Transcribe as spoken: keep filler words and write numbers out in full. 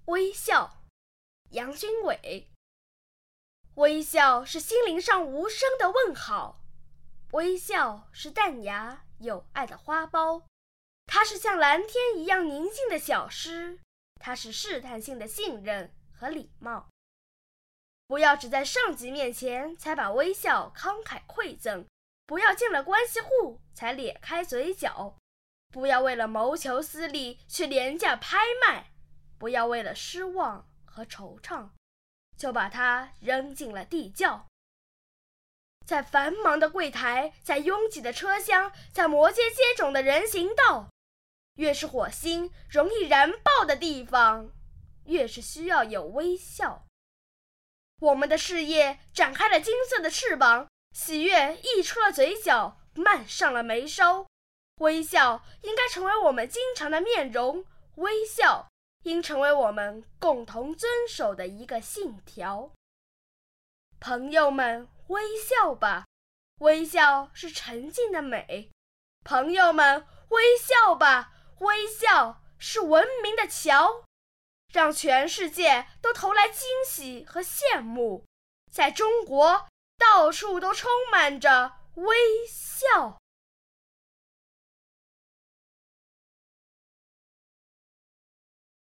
微笑，杨君伟。微笑是心灵上无声的问好，微笑是淡雅有爱的花苞，它是像蓝天一样宁静的小诗，它是试探性的信任和礼貌。不要只在上级面前才把微笑慷慨馈赠，不要进了关系户才咧开嘴角，不要为了谋求私利去廉价拍卖，不要为了失望和惆怅就把它扔进了地窖。在繁忙的柜台，在拥挤的车厢，在摩肩接踵的人行道，越是火星容易燃爆的地方，越是需要有微笑。我们的事业展开了金色的翅膀，喜悦溢出了嘴角，漫上了眉梢。微笑应该成为我们经常的面容，微笑应成为我们共同遵守的一个信条。朋友们，微笑吧，微笑是沉静的美。朋友们，微笑吧，微笑是文明的桥，让全世界都投来惊喜和羡慕。在中国，到处都充满着微笑。